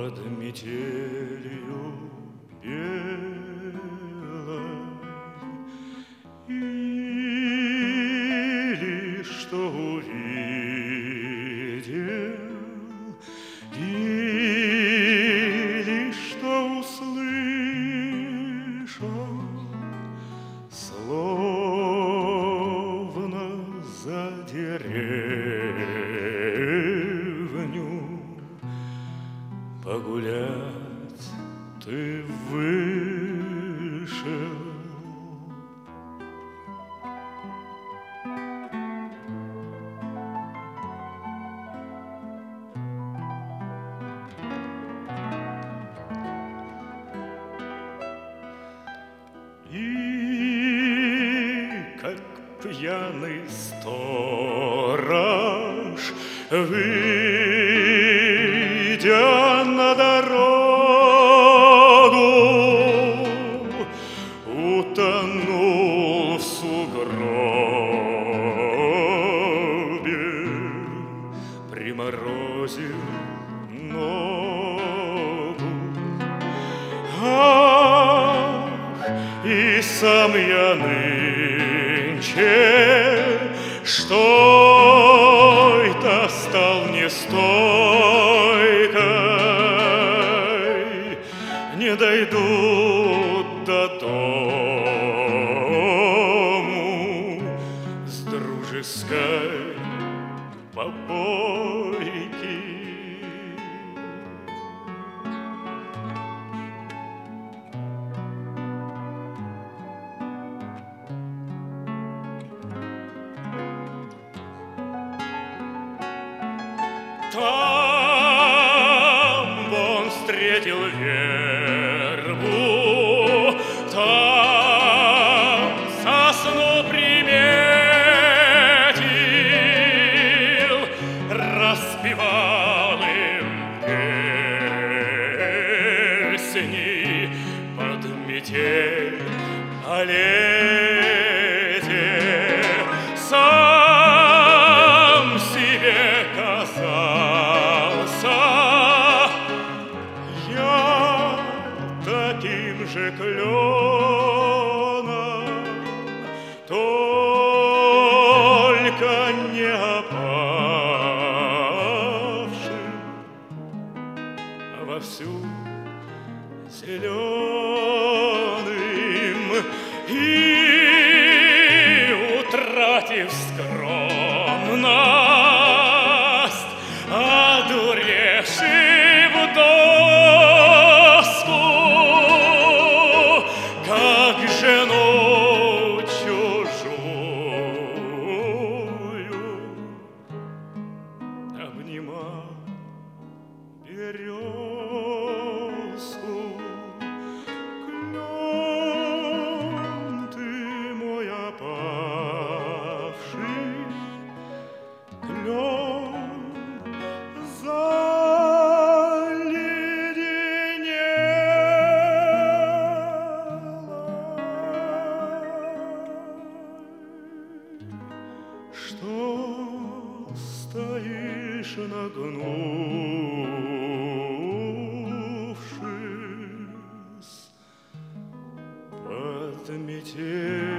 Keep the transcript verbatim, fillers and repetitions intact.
под метелью белой, или что увидел, или что услышал, словно за деревню погулять ты вышел. И как пьяный сторож, выйдя на дорогу, утонул в сугробе, приморозил ногу. И сам я нынче, что это стал не стойкой, не дойду до дому с дружеской попойки. Там он встретил вербу, там сосну приметил, распевал им песни под метель о лете. Сам себе казался я таким же кленом, только не опавшим, а вовсю зеленым, и утратив скромность, одуревший в доску, как жену чужую, обнимал березку. Клен ты мой опавший, клен заледенелый, что стоишь нагнувшись под метель.